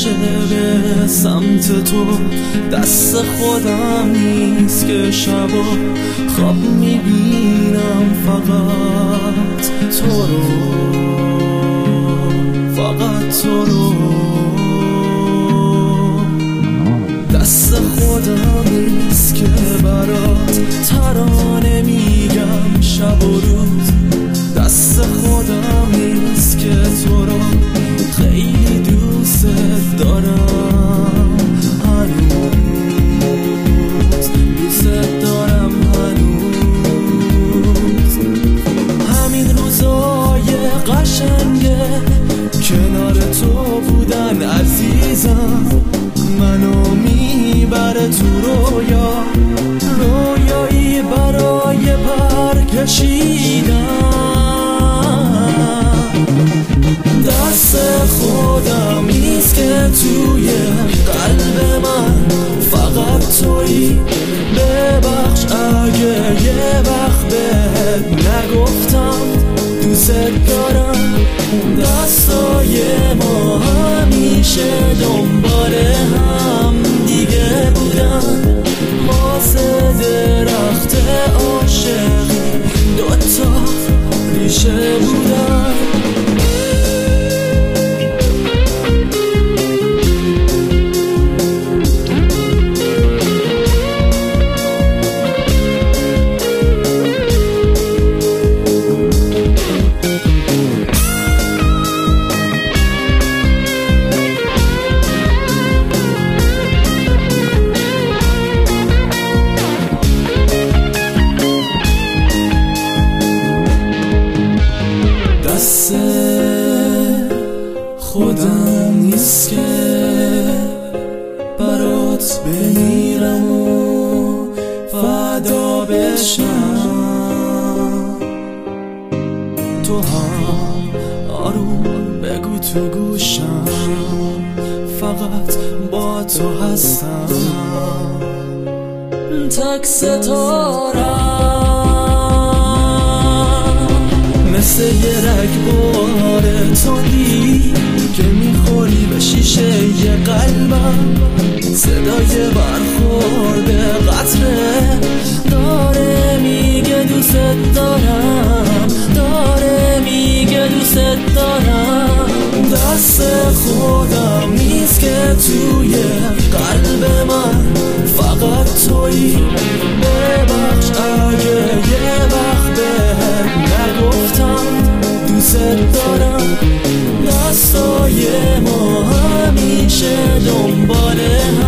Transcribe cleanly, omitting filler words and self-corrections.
میشه به سمت تو، دست خودم نیست که شبا خواب میبینم فقط تو رو، فقط تو رو. دست خودم نیست که برات ترانه میگم شب و روز، دست خودم نیست که تو رو خیلی دوست دارم هنوز، دوست دارم هنوز. همین روزای قشنگه کنار تو بودن عزیزم، منو میبره تو رویا، رویایی برای پر کشیدن. دست خودم نیست که توی قلب من فقط تویی، ببخش اگه یه وقت بهت نگفتم دوست دارم. دستای ما همیشه دنبال هم دیگه بودن، واسه درخت عاشقی دوتا ریشه بودن. خودم نیست که برات بمیرم و فدا بشم، تو هم آروم بگو تو گوشم فقط با تو هستم. تک ستارم مثل یه رگبار تندی که میخوری به شیشه یه قلبم، صدای برخورد قطره داره میگه دوست دارم، داره میگه دوست دارم. دست خودم نیست که توی قلب من فقط تویی، ببخش اگه یه وقت بهت نگفتم دوست دارم. دستای ما همیشه دنبال